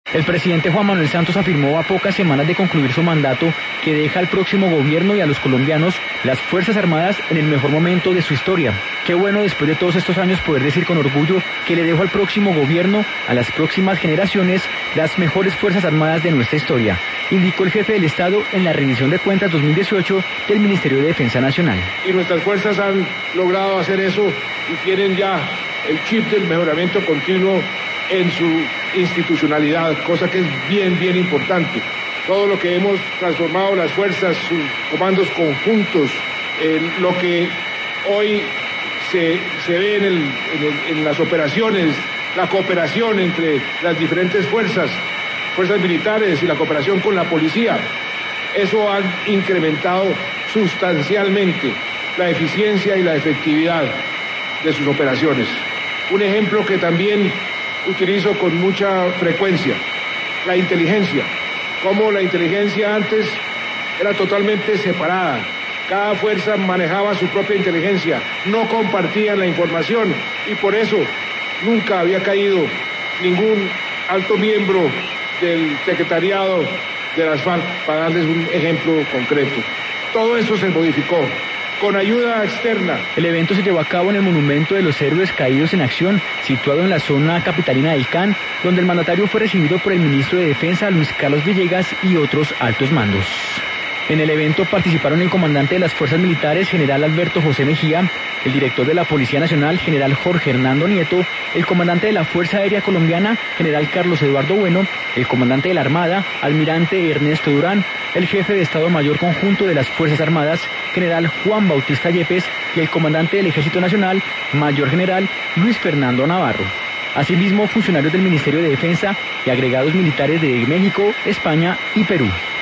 El presidente Juan Manuel Santos afirmó a pocas semanas de concluir su mandato que deja al próximo gobierno y a los colombianos las Fuerzas Armadas en el mejor momento de su historia. Qué bueno después de todos estos años poder decir con orgullo que le dejo al próximo gobierno, a las próximas generaciones, las mejores Fuerzas Armadas de nuestra historia, indicó el jefe del Estado en la rendición de cuentas 2018 del Ministerio de Defensa Nacional. Y nuestras fuerzas han logrado hacer eso y tienen ya el chip del mejoramiento continuo en su institucionalidad, cosa que es bien importante. Todo lo que hemos transformado las fuerzas, sus comandos conjuntos, lo que hoy se ve en las operaciones, la cooperación entre las diferentes fuerzas militares y la cooperación con la policía, eso ha incrementado sustancialmente la eficiencia y la efectividad de sus operaciones. Un ejemplo que también utilizo con mucha frecuencia, la inteligencia. Como la inteligencia antes era totalmente separada. Cada fuerza manejaba su propia inteligencia, no compartían la información y por eso nunca había caído ningún alto miembro del secretariado de las FARC, para darles un ejemplo concreto. Todo eso se modificó con ayuda externa. El evento se llevó a cabo en el Monumento de los Héroes Caídos en Acción, situado en la zona capitalina del CAN, donde el mandatario fue recibido por el ministro de Defensa, Luis Carlos Villegas, y otros altos mandos. En el evento participaron el comandante de las Fuerzas Militares, general Alberto José Mejía, el director de la Policía Nacional, general Jorge Hernando Nieto, el comandante de la Fuerza Aérea Colombiana, general Carlos Eduardo Bueno, el comandante de la Armada, almirante Ernesto Durán, el jefe de Estado Mayor Conjunto de las Fuerzas Armadas, general Juan Bautista Yepes, y el comandante del Ejército Nacional, mayor general Luis Fernando Navarro. Asimismo, funcionarios del Ministerio de Defensa y agregados militares de México, España y Perú.